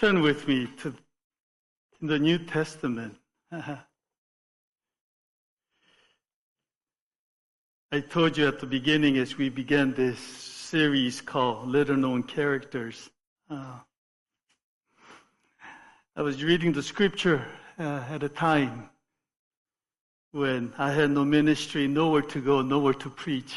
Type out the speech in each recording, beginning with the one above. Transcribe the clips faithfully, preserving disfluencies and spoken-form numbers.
Turn with me to the New Testament. I told you at the beginning as we began this series called Little Known Characters. Uh, I was reading the scripture uh, at a time when I had no ministry, nowhere to go, nowhere to preach.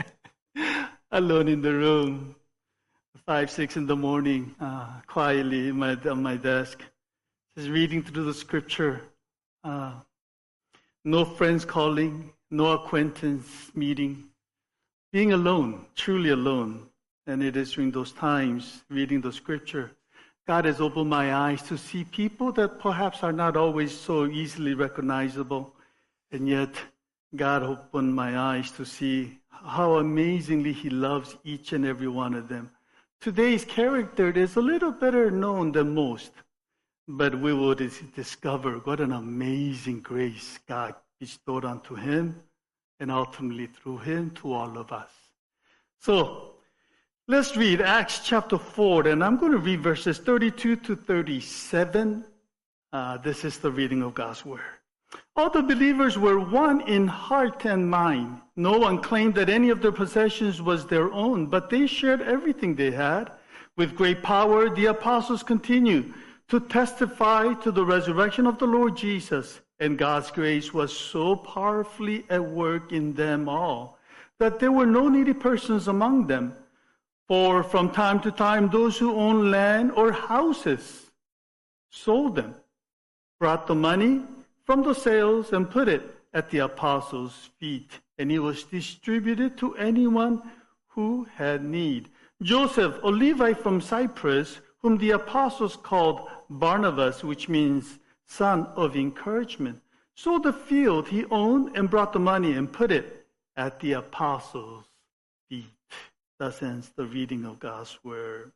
Alone in the room, five, six in the morning, uh, quietly in my, on my desk, just reading through the scripture. Uh, no friends calling, no acquaintance meeting, being alone, truly alone. And it is during those times, reading the scripture, God has opened my eyes to see people that perhaps are not always so easily recognizable. And yet, God opened my eyes to see how amazingly He loves each and every one of them. Today's character is a little better known than most, but we will discover what an amazing grace God bestowed unto him and ultimately through him to all of us. So, let's read Acts chapter four, and I'm going to read verses thirty-two to thirty-seven. Uh, this is the reading of God's word. All the believers were one in heart and mind. No one claimed that any of their possessions was their own, but they shared everything they had. With great power, the apostles continued to testify to the resurrection of the Lord Jesus. And God's grace was so powerfully at work in them all that there were no needy persons among them. For from time to time, those who owned land or houses sold them, brought the money from the sales and put it at the apostles' feet, and it was distributed to anyone who had need. Joseph, a Levite from Cyprus, whom the apostles called Barnabas, which means son of encouragement, sold the field he owned and brought the money and put it at the apostles' feet. Thus ends the reading of God's word.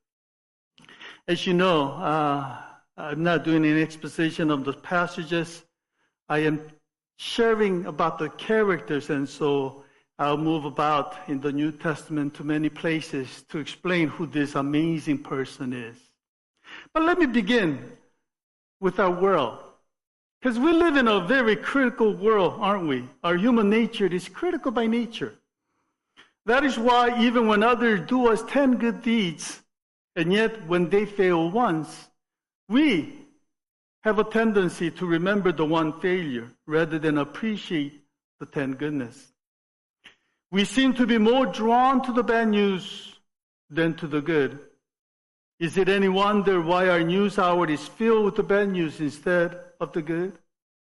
As you know, uh, I'm not doing an exposition of the passages. I am sharing about the characters, and so I'll move about in the New Testament to many places to explain who this amazing person is. But let me begin with our world, because we live in a very critical world, aren't we? Our human nature is critical by nature. That is why even when others do us ten good deeds, and yet when they fail once, we have a tendency to remember the one failure rather than appreciate the ten goodness. We seem to be more drawn to the bad news than to the good. Is it any wonder why our news hour is filled with the bad news instead of the good?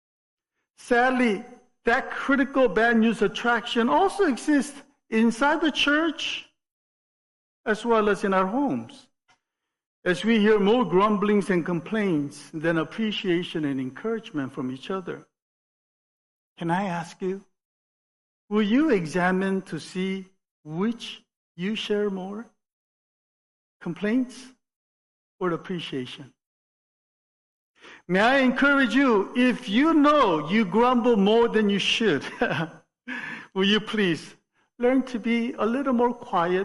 Sadly, that critical bad news attraction also exists inside the church as well as in our homes, as we hear more grumblings and complaints than appreciation and encouragement from each other. Can I ask you, will you examine to see which you share more? Complaints or appreciation? May I encourage you, if you know you grumble more than you should, will you please learn to be a little more quiet?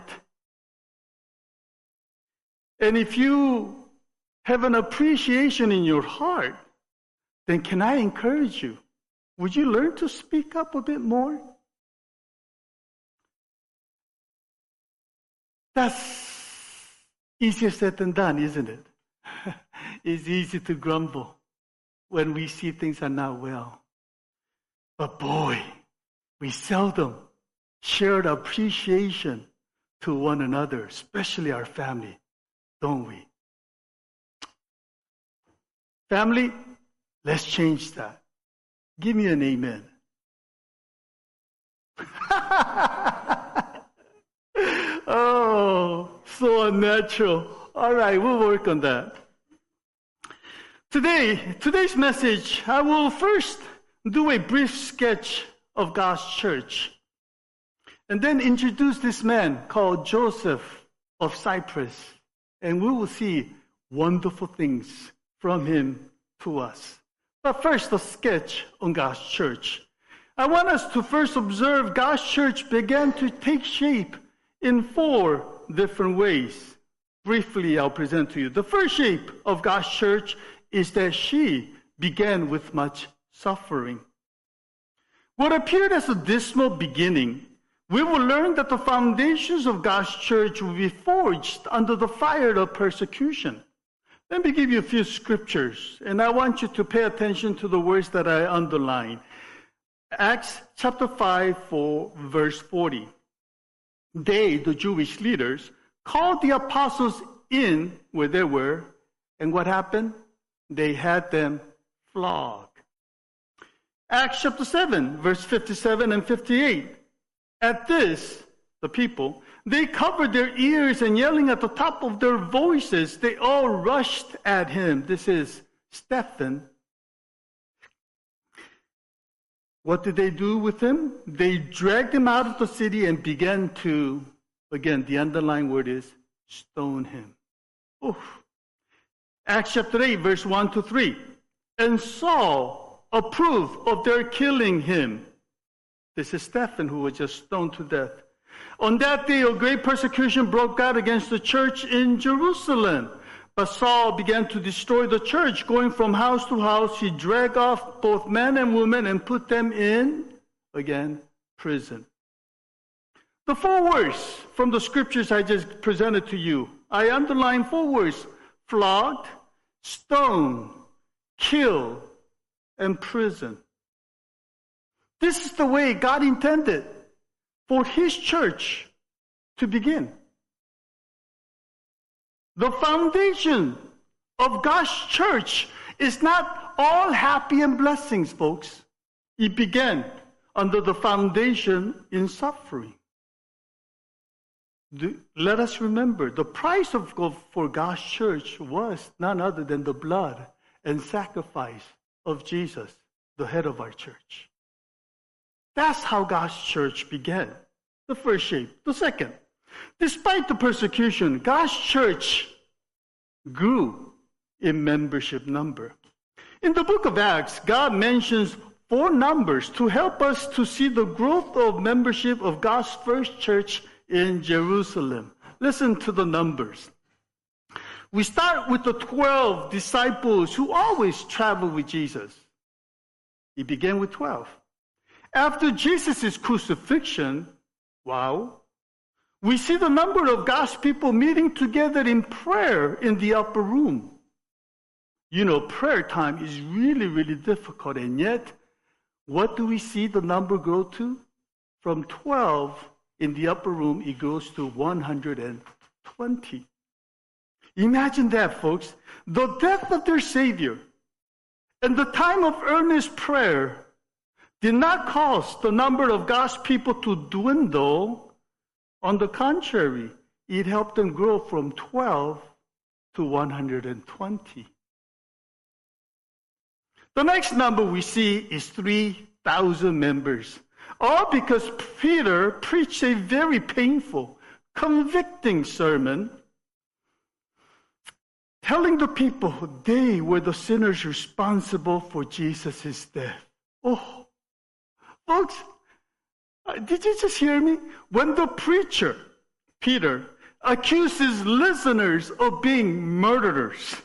And if you have an appreciation in your heart, then can I encourage you? Would you learn to speak up a bit more? That's easier said than done, isn't it? It's easy to grumble when we see things are not well. But boy, we seldom share the appreciation to one another, especially our family, don't we? Family, let's change that. Give me an amen. Oh, so unnatural. All right, we'll work on that. Today, today's message, I will first do a brief sketch of God's church, and then introduce this man called Joseph of Cyprus, and we will see wonderful things from him to us. But first, a sketch on God's church. I want us to first observe God's church began to take shape in four different ways. briefly I'll present to you. The first shape of God's church is that she began with much suffering. What appeared as a dismal beginning, we will learn that the foundations of God's church will be forged under the fire of persecution. Let me give you a few scriptures, and I want you to pay attention to the words that I underline. Acts chapter five, four, verse forty. They, the Jewish leaders, called the apostles in where they were, and what happened? They had them flogged. Acts chapter seven, verse fifty-seven and fifty-eight. At this, the people, they covered their ears and yelling at the top of their voices, they all rushed at him. This is Stephen. What did they do with him? They dragged him out of the city and began to, again, the underlying word is stone him. Oof. Acts chapter eight, verse one to three. And Saul approved of their killing him. This is Stephen, who was just stoned to death. On that day, a great persecution broke out against the church in Jerusalem. But Saul began to destroy the church. Going from house to house, he dragged off both men and women and put them in, again, prison. The four words from the scriptures I just presented to you, I underline four words: flogged, stoned, killed, and prison. This is the way God intended for His church to begin. The foundation of God's church is not all happy and blessings, folks. It began under the foundation in suffering. The, let us remember, the price of for God's church was none other than the blood and sacrifice of Jesus, the head of our church. That's how God's church began, the first shape. The second, despite the persecution, God's church grew in membership number. In the book of Acts, God mentions four numbers to help us to see the growth of membership of God's first church in Jerusalem. Listen to the numbers. We start with the twelve disciples who always traveled with Jesus. He began with twelve. After Jesus' crucifixion, wow, we see the number of God's people meeting together in prayer in the upper room. You know, prayer time is really, really difficult, and yet, what do we see the number grow to? From twelve in the upper room, it goes to one hundred twenty. Imagine that, folks. The death of their Savior and the time of earnest prayer did not cause the number of God's people to dwindle. On the contrary, it helped them grow from twelve to one hundred twenty. The next number we see is three thousand members. All because Peter preached a very painful, convicting sermon, telling the people they were the sinners responsible for Jesus' death. Oh, folks, did you just hear me? When the preacher, Peter, accuses listeners of being murderers,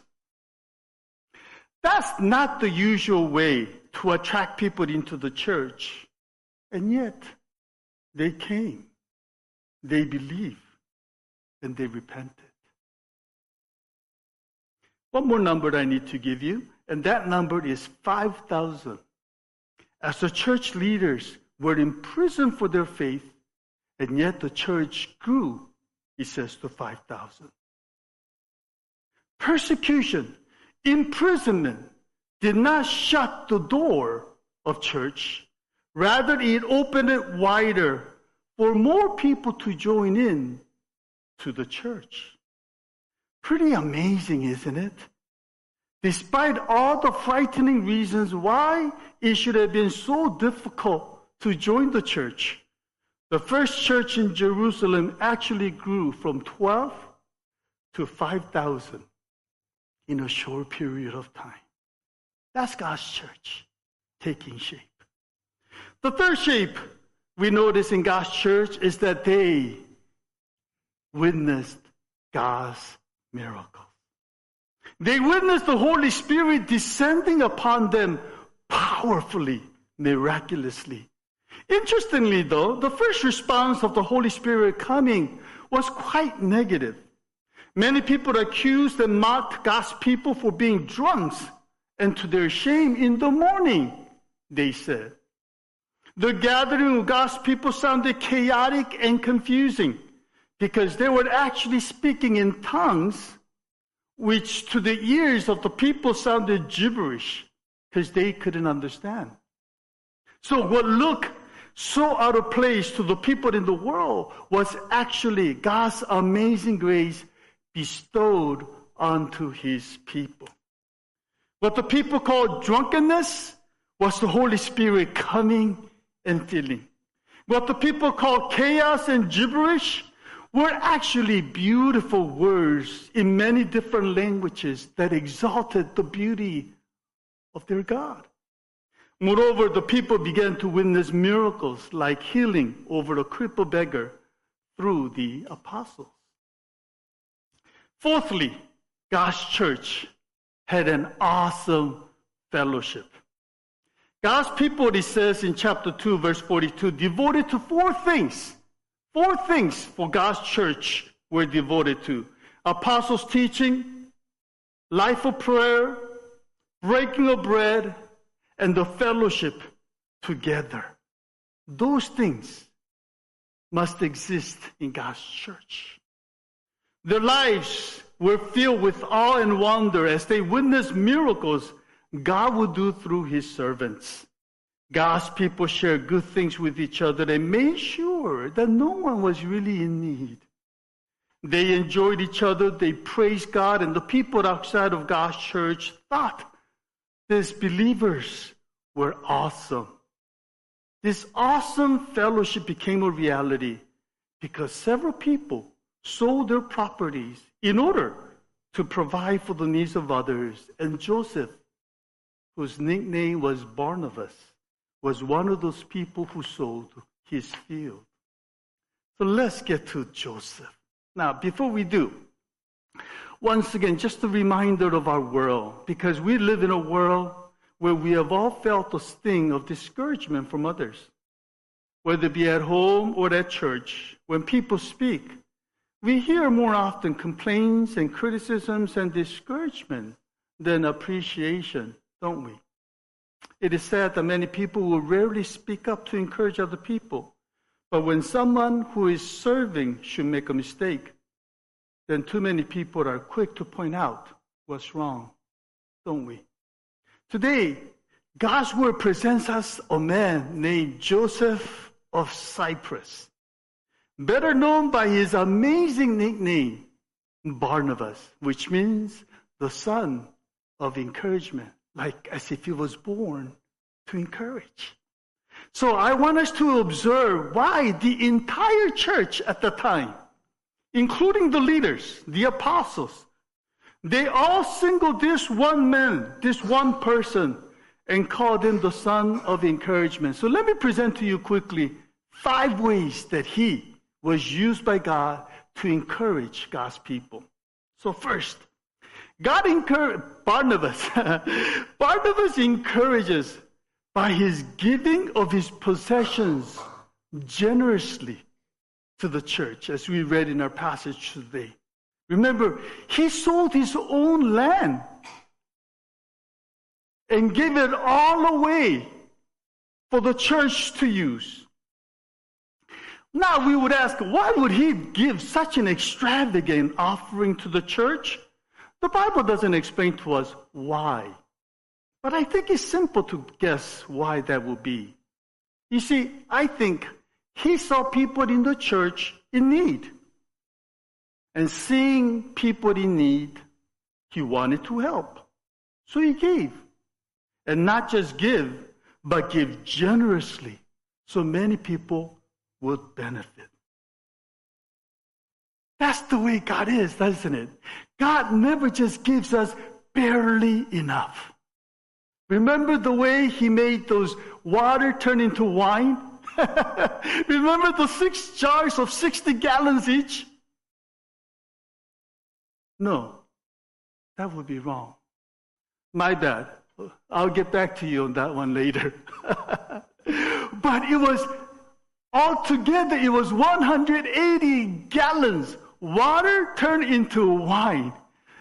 that's not the usual way to attract people into the church. And yet, they came, they believed, and they repented. One more number I need to give you, and that number is five thousand. As the church leaders were in prison for their faith, and yet the church grew, it says, to five thousand. Persecution, imprisonment did not shut the door of church. Rather, it opened it wider for more people to join in to the church. Pretty amazing, isn't it? Despite all the frightening reasons why it should have been so difficult to join the church, the first church in Jerusalem actually grew from twelve to five thousand in a short period of time. That's God's church taking shape. The third shape we notice in God's church is that they witnessed God's miracles. They witnessed the Holy Spirit descending upon them powerfully, miraculously. Interestingly, though, the first response of the Holy Spirit coming was quite negative. Many people accused and mocked God's people for being drunks, and to their shame, in the morning, they said. The gathering of God's people sounded chaotic and confusing because they were actually speaking in tongues, which to the ears of the people sounded gibberish because they couldn't understand. So what looked so out of place to the people in the world was actually God's amazing grace bestowed onto his people. What the people called drunkenness was the Holy Spirit coming and filling. What the people called chaos and gibberish were actually beautiful words in many different languages that exalted the beauty of their God. Moreover, the people began to witness miracles like healing over a crippled beggar through the apostles. Fourthly, God's church had an awesome fellowship. God's people, it says in chapter two, verse forty-two, devoted to four things. Four things for God's church were devoted to. Apostles' teaching, life of prayer, breaking of bread, and the fellowship together. Those things must exist in God's church. Their lives were filled with awe and wonder as they witnessed miracles God would do through his servants. God's people shared good things with each other and made sure that no one was really in need. They enjoyed each other, they praised God, and the people outside of God's church thought these believers were awesome. This awesome fellowship became a reality because several people sold their properties in order to provide for the needs of others. And Joseph, whose nickname was Barnabas, was one of those people who sold his field. So let's get to Joseph. Now, before we do, once again, just a reminder of our world, because we live in a world where we have all felt the sting of discouragement from others. Whether it be at home or at church, when people speak, we hear more often complaints and criticisms and discouragement than appreciation, don't we? It is said that many people will rarely speak up to encourage other people. But when someone who is serving should make a mistake, then too many people are quick to point out what's wrong, don't we? Today, God's word presents us a man named Joseph of Cyprus, better known by his amazing nickname, Barnabas, which means the son of encouragement, like as if he was born to encourage. So I want us to observe why the entire church at the time, including the leaders, the apostles, they all singled this one man, this one person, and called him the son of encouragement. So let me present to you quickly five ways that he was used by God to encourage God's people. So first, God encouraged Barnabas. Barnabas encourages by his giving of his possessions generously to the church, as we read in our passage today. Remember, he sold his own land and gave it all away for the church to use. Now we would ask, why would he give such an extravagant offering to the church? The Bible doesn't explain to us why. But I think it's simple to guess why that would be. You see, I think he saw people in the church in need. And seeing people in need, he wanted to help. So he gave. And not just give, but give generously so many people would benefit. That's the way God is, doesn't it? God never just gives us barely enough. Remember the way he made those water turn into wine? Remember the six jars of sixty gallons each? No, that would be wrong. My bad. I'll get back to you on that one later. But it was, altogether, it was one hundred eighty gallons. Water turned into wine.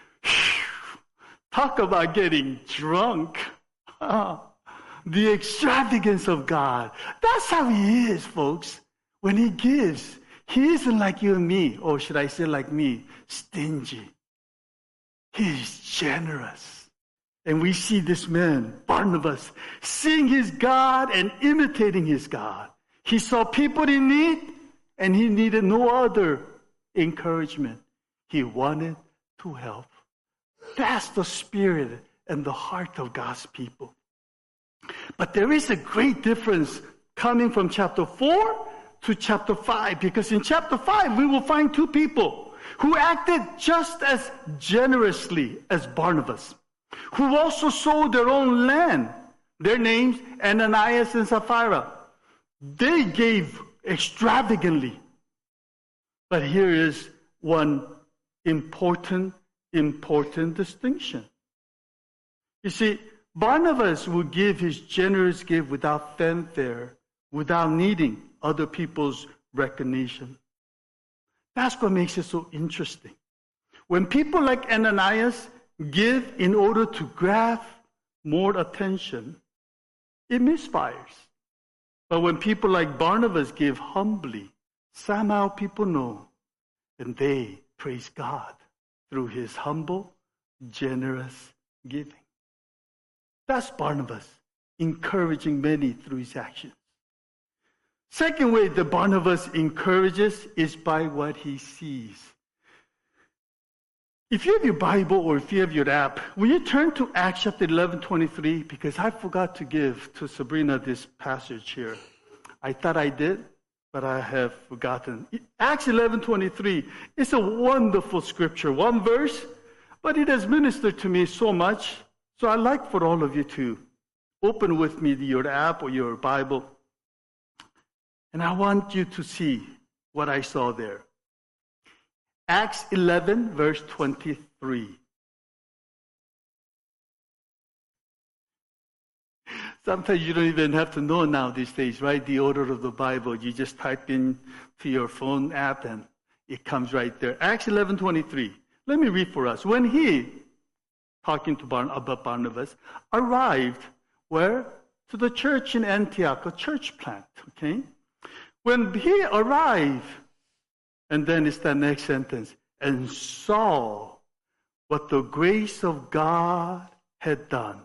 Talk about getting drunk. The extravagance of God. That's how He is, folks. When He gives, He isn't like you and me, or should I say like me, stingy. He's generous. And we see this man, Barnabas, seeing his God and imitating his God. He saw people in need, and he needed no other encouragement. He wanted to help. That's the spirit and the heart of God's people. But there is a great difference coming from chapter four to chapter five, because in chapter five we will find two people who acted just as generously as Barnabas, who also sold their own land. Their names, Ananias and Sapphira. They gave extravagantly. But here is one important, important distinction. You see, Barnabas would give his generous gift without fanfare, without needing other people's recognition. That's what makes it so interesting. When people like Ananias give in order to grab more attention, it misfires. But when people like Barnabas give humbly, somehow people know, and they praise God through his humble, generous giving. That's Barnabas, encouraging many through his actions. Second way that Barnabas encourages is by what he sees. If you have your Bible or if you have your app, will you turn to Acts chapter eleven twenty-three? Because I forgot to give to Sabrina this passage here. I thought I did, but I have forgotten. Acts eleven twenty-three is a wonderful scripture, one verse, but it has ministered to me so much. So I'd like for all of you to open with me your app or your Bible. And I want you to see what I saw there. Acts eleven, verse twenty-three. Sometimes you don't even have to know now these days, right? The order of the Bible. You just type in to your phone app and it comes right there. Acts eleven twenty-three. Let me read for us. When he, talking to Barn, about Barnabas, arrived where? To the church in Antioch, a church plant, okay? When he arrived, and then it's the next sentence, and saw what the grace of God had done,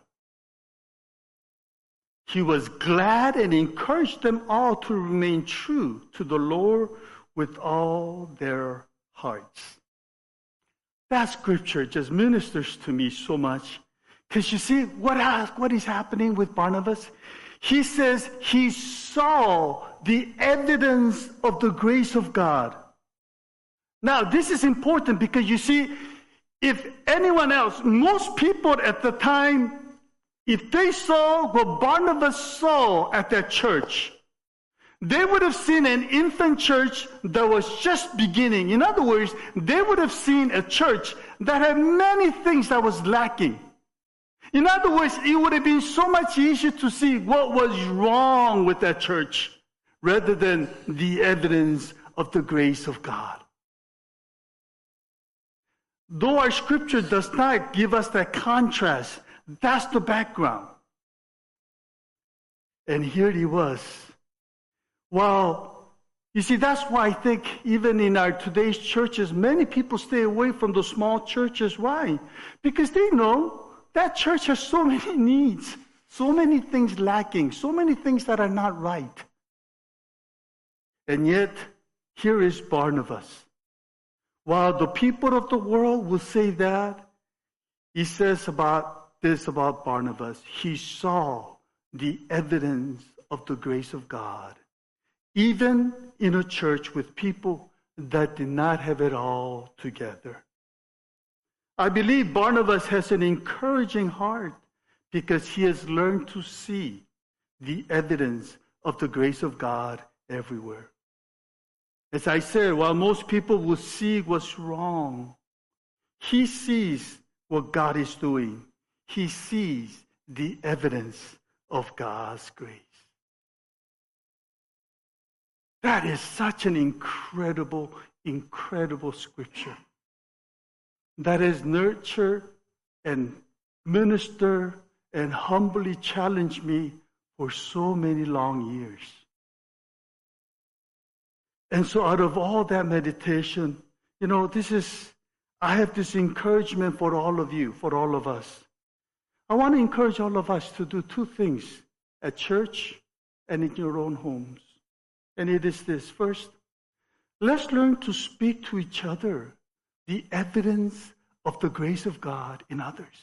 he was glad and encouraged them all to remain true to the Lord with all their hearts. That scripture just ministers to me so much. Because you see, what, has, what is happening with Barnabas? He says he saw the evidence of the grace of God. Now, this is important because you see, if anyone else, most people at the time, if they saw what Barnabas saw at that church, they would have seen an infant church that was just beginning. In other words, they would have seen a church that had many things that was lacking. In other words, it would have been so much easier to see what was wrong with that church rather than the evidence of the grace of God. Though our scripture does not give us that contrast, that's the background. And here he was. Well, you see, that's why I think even in our today's churches, many people stay away from the small churches. Why? Because they know that church has so many needs, so many things lacking, so many things that are not right. And yet, here is Barnabas. While the people of the world will say that, he says about this about Barnabas. He saw the evidence of the grace of God, even in a church with people that did not have it all together. I believe Barnabas has an encouraging heart because he has learned to see the evidence of the grace of God everywhere. As I said, while most people will see what's wrong, He sees what God is doing. He sees the evidence of God's grace. That is such an incredible, incredible scripture that has nurtured and ministered and humbly challenged me for so many long years. And so out of all that meditation, you know, this is, I have this encouragement for all of you, for all of us. I want to encourage all of us to do two things at church and in your own homes. And it is this. First, let's learn to speak to each other the evidence of the grace of God in others.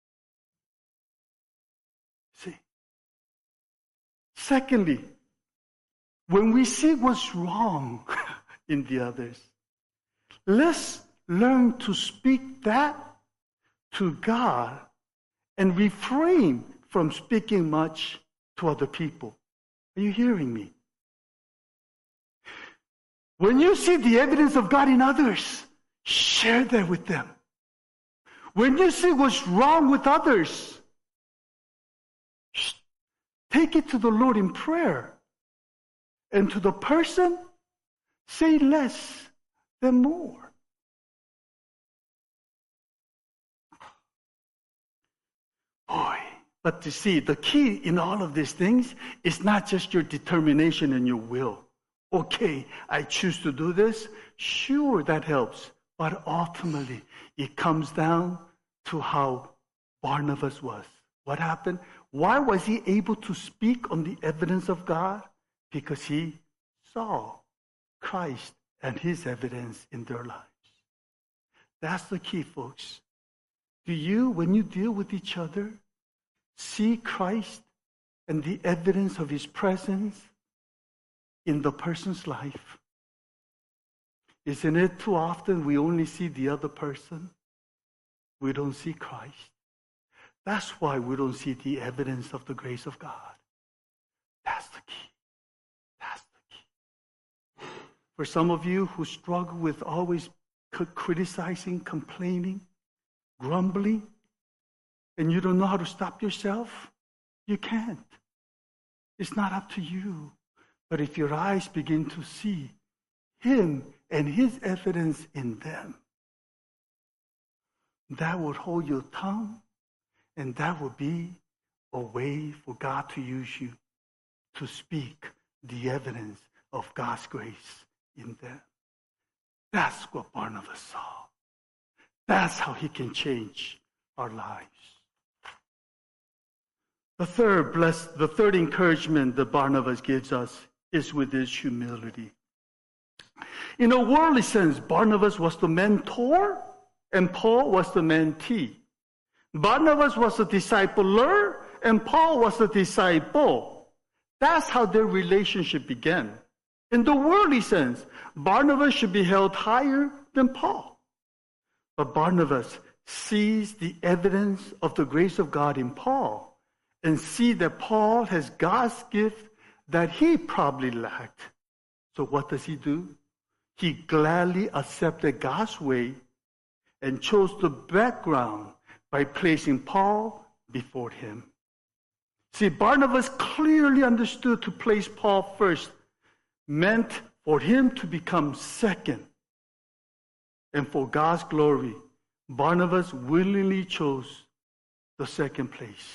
See? Secondly, when we see what's wrong in the others, let's learn to speak that to God and refrain from speaking much to other people. Are you hearing me? When you see the evidence of God in others, share that with them. When you see what's wrong with others, take it to the Lord in prayer. And to the person, say less than more. Boy, but to see, the key in all of these things is not just your determination and your will. Okay, I choose to do this. Sure, that helps. But ultimately, it comes down to how Barnabas was. What happened? Why was he able to speak on the evidence of God? Because he saw Christ and his evidence in their lives. That's the key, folks. Do you, when you deal with each other, see Christ and the evidence of his presence in the person's life? Isn't it too often we only see the other person? We don't see Christ. That's why we don't see the evidence of the grace of God. That's the key. That's the key. For some of you who struggle with always criticizing, complaining, grumbling, and you don't know how to stop yourself, you can't. It's not up to you. But if your eyes begin to see him and his evidence in them, that would hold your tongue, and that would be a way for God to use you to speak the evidence of God's grace in them. That's what Barnabas saw. That's how he can change our lives. The third bless, the third encouragement that Barnabas gives us is with his humility. In a worldly sense, Barnabas was the mentor and Paul was the mentee. Barnabas was a discipler and Paul was a disciple. That's how their relationship began. In the worldly sense, Barnabas should be held higher than Paul. But Barnabas sees the evidence of the grace of God in Paul and see that Paul has God's gift that he probably lacked. So what does he do? He gladly accepted God's way and chose the background by placing Paul before him. See, Barnabas clearly understood to place Paul first meant for him to become second. And for God's glory, Barnabas willingly chose the second place.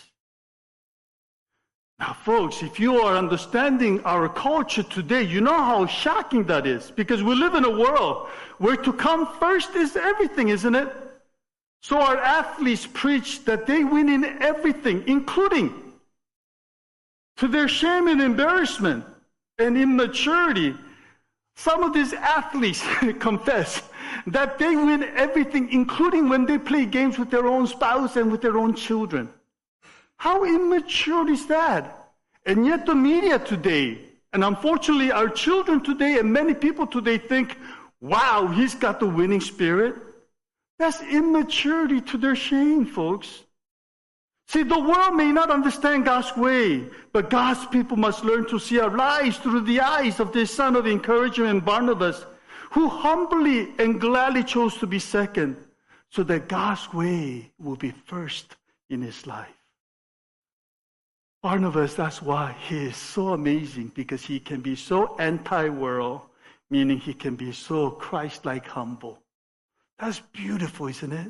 Now, folks, if you are understanding our culture today, you know how shocking that is. Because we live in a world where to come first is everything, isn't it? So our athletes preach that they win in everything, including to their shame and embarrassment and immaturity. Some of these athletes confess that they win everything, including when they play games with their own spouse and with their own children. How immature is that? And yet the media today, and unfortunately our children today and many people today think, wow, he's got the winning spirit. That's immaturity to their shame, folks. See, the world may not understand God's way, but God's people must learn to see our lives through the eyes of this son of encouragement, Barnabas, who humbly and gladly chose to be second, so that God's way will be first in his life. Barnabas, that's why he is so amazing, because he can be so anti-world, meaning he can be so Christ-like humble. That's beautiful, isn't it?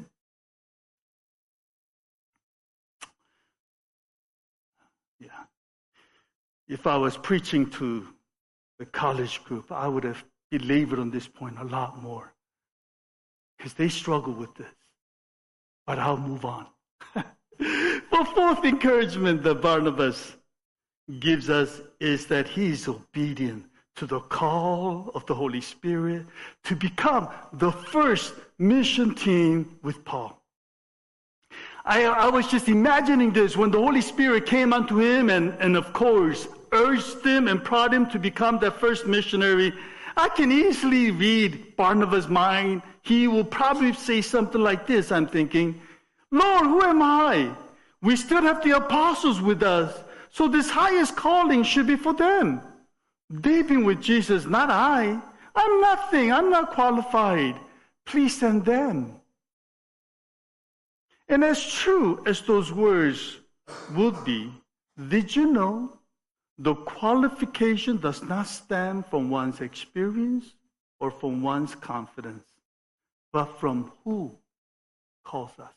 Yeah. If I was preaching to the college group, I would have belabored on this point a lot more, because they struggle with this. But I'll move on. The fourth encouragement that Barnabas gives us is that he is obedient to the call of the Holy Spirit to become the first mission team with Paul. I, I was just imagining this when the Holy Spirit came unto him and, and of course urged him and prodded him to become that first missionary. I can easily read Barnabas' mind. He will probably say something like this, I'm thinking, Lord, who am I? We still have the apostles with us, so this highest calling should be for them. They've been with Jesus, not I. I'm nothing. I'm not qualified. Please send them. And as true as those words would be, did you know the qualification does not stem from one's experience or from one's confidence, but from who calls us?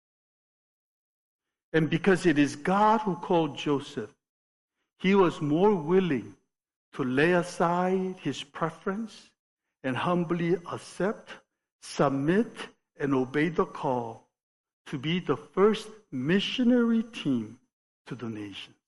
And because it is God who called Joseph, he was more willing to lay aside his preference and humbly accept, submit, and obey the call to be the first missionary team to the nations.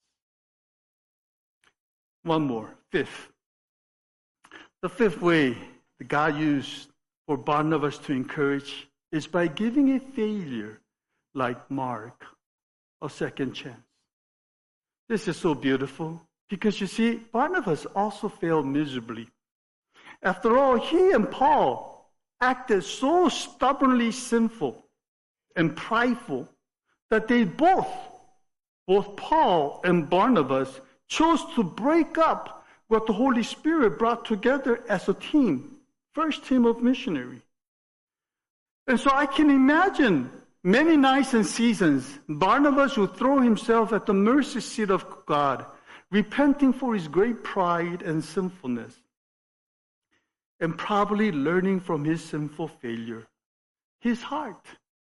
One more, fifth. The fifth way that God used for Barnabas to encourage is by giving a failure like Mark a second chance. This is so beautiful because, you see, Barnabas also failed miserably. After all, he and Paul acted so stubbornly sinful and prideful that they both, both Paul and Barnabas, chose to break up what the Holy Spirit brought together as a team, first team of missionary. And so I can imagine many nights and seasons, Barnabas would throw himself at the mercy seat of God, repenting for his great pride and sinfulness, and probably learning from his sinful failure. His heart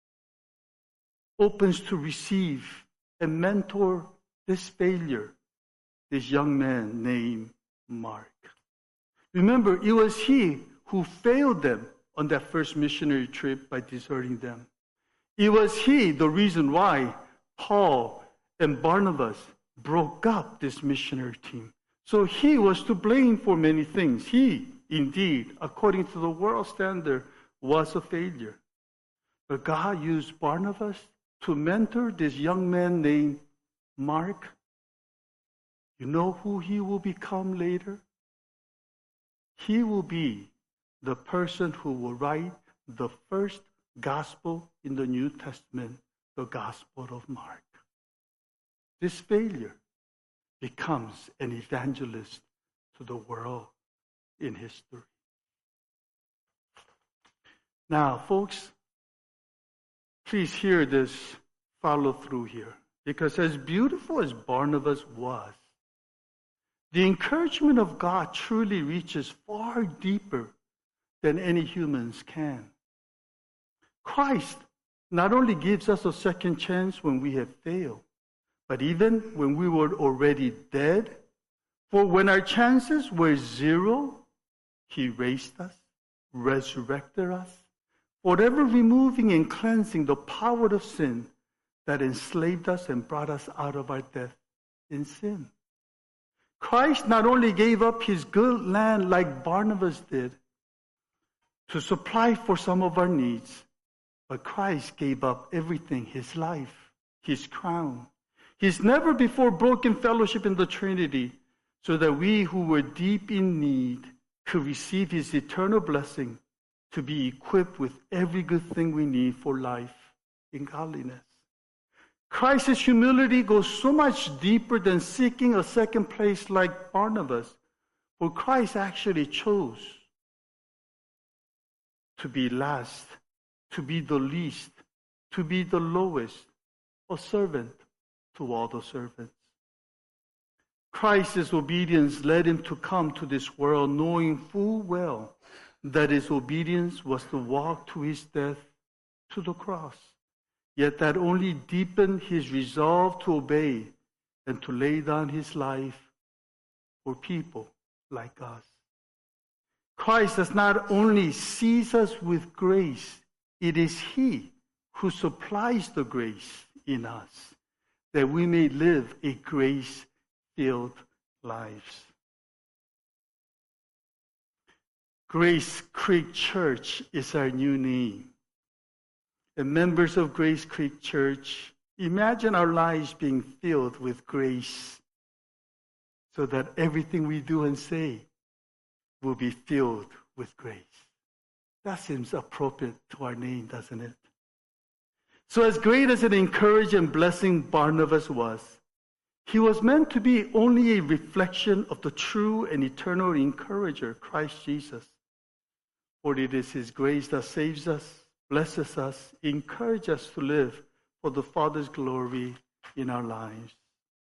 opens to receive and mentor this failure, this young man named Mark. Remember, it was he who failed them on that first missionary trip by deserting them. It was he, the reason why Paul and Barnabas broke up this missionary team. So he was to blame for many things. He, indeed, according to the world standard, was a failure. But God used Barnabas to mentor this young man named Mark. You know who he will become later? He will be the person who will write the first gospel in the New Testament, the Gospel of Mark. This failure becomes an evangelist to the world in history. Now, folks, please hear this follow through here, because as beautiful as Barnabas was, the encouragement of God truly reaches far deeper than any humans can. Christ not only gives us a second chance when we have failed, but even when we were already dead, for when our chances were zero, he raised us, resurrected us, forever removing and cleansing the power of sin that enslaved us and brought us out of our death in sin. Christ not only gave up his good land like Barnabas did to supply for some of our needs, but Christ gave up everything, his life, his crown, his never before broken fellowship in the Trinity, so that we who were deep in need could receive his eternal blessing to be equipped with every good thing we need for life in godliness. Christ's humility goes so much deeper than seeking a second place like Barnabas, for Christ actually chose to be last to be the least, to be the lowest, a servant to all the servants. Christ's obedience led him to come to this world knowing full well that his obedience was to walk to his death to the cross. Yet that only deepened his resolve to obey and to lay down his life for people like us. Christ does not only sees us with grace, it is he who supplies the grace in us, that we may live a grace-filled lives. Grace Creek Church is our new name. And members of Grace Creek Church, imagine our lives being filled with grace so that everything we do and say will be filled with grace. That seems appropriate to our name, doesn't it? So as great as an encouraging and blessing Barnabas was, he was meant to be only a reflection of the true and eternal encourager, Christ Jesus. For it is his grace that saves us, blesses us, encourages us to live for the Father's glory in our lives.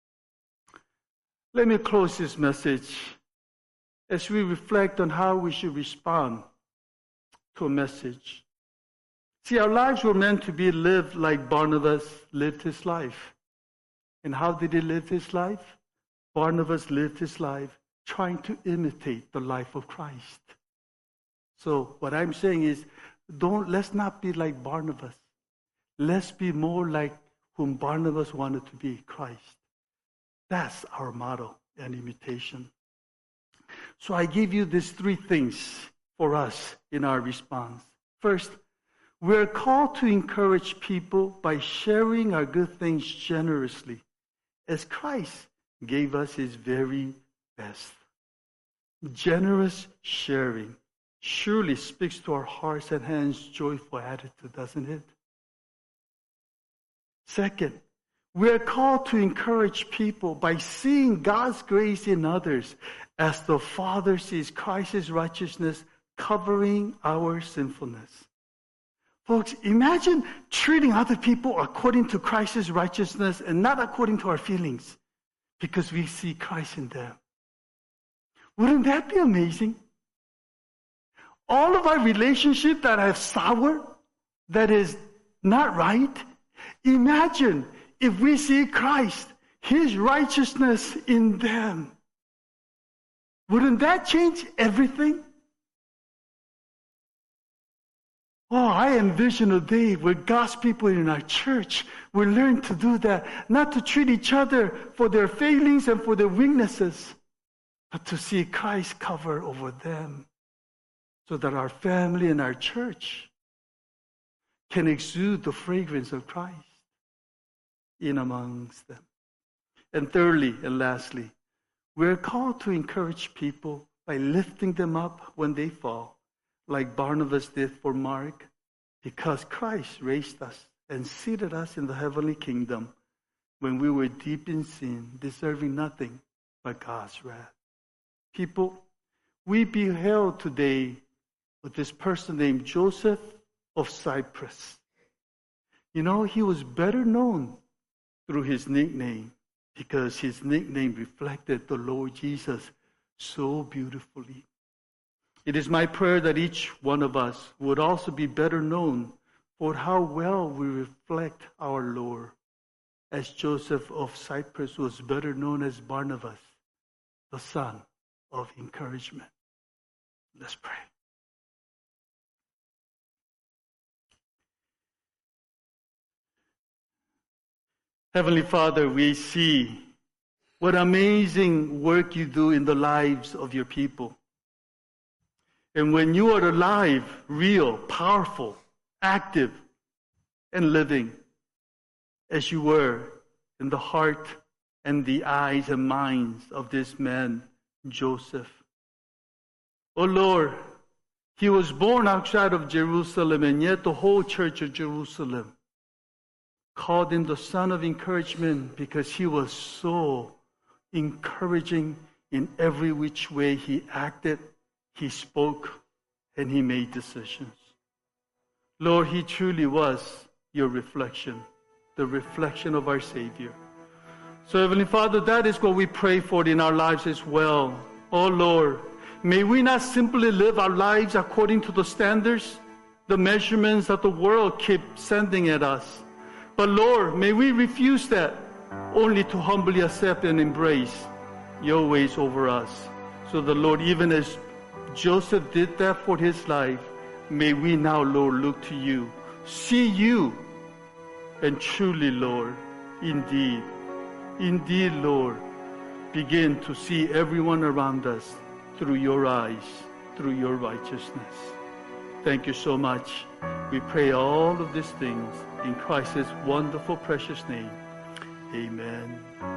Let me close this message as we reflect on how we should respond to a message. See, our lives were meant to be lived like Barnabas lived his life. And how did he live his life? Barnabas lived his life trying to imitate the life of Christ. So what I'm saying is, don't let's not be like Barnabas. Let's be more like whom Barnabas wanted to be, Christ. That's our model and imitation. So I give you these three things for us in our response. First, we're called to encourage people by sharing our good things generously, as Christ gave us his very best. Generous sharing surely speaks to our hearts and hands' joyful attitude, doesn't it? Second, we are called to encourage people by seeing God's grace in others as the Father sees Christ's righteousness covering our sinfulness. Folks, imagine treating other people according to Christ's righteousness and not according to our feelings, because we see Christ in them. Wouldn't that be amazing? All of our relationships that have sour, that is not right, imagine if we see Christ, his righteousness in them. Wouldn't that change everything? Oh, I envision a day where God's people in our church will learn to do that, not to treat each other for their failings and for their weaknesses, but to see Christ cover over them, so that our family and our church can exude the fragrance of Christ in amongst them. And thirdly and lastly, we're called to encourage people by lifting them up when they fall, like Barnabas did for Mark, because Christ raised us and seated us in the heavenly kingdom when we were deep in sin, deserving nothing but God's wrath. People, we beheld today with this person named Joseph of Cyprus. You know, he was better known through his nickname because his nickname reflected the Lord Jesus so beautifully. It is my prayer that each one of us would also be better known for how well we reflect our Lord, as Joseph of Cyprus was better known as Barnabas, the son of encouragement. Let's pray. Heavenly Father, we see what amazing work you do in the lives of your people. And when you are alive, real, powerful, active, and living, as you were in the heart and the eyes and minds of this man, Joseph. Oh Lord, he was born outside of Jerusalem, and yet the whole church of Jerusalem called him the son of encouragement because he was so encouraging in every which way he acted, he spoke, and he made decisions. Lord, he truly was your reflection, the reflection of our Savior. So, Heavenly Father, that is what we pray for in our lives as well. Oh, Lord, may we not simply live our lives according to the standards, the measurements that the world keeps sending at us. But, Lord, may we refuse that, only to humbly accept and embrace your ways over us. So the Lord, even as Joseph did that for his life, may we now, Lord, look to you, see you, and truly, Lord, indeed, indeed, Lord, begin to see everyone around us through your eyes, through your righteousness. Thank you so much. We pray all of these things in Christ's wonderful, precious name. Amen.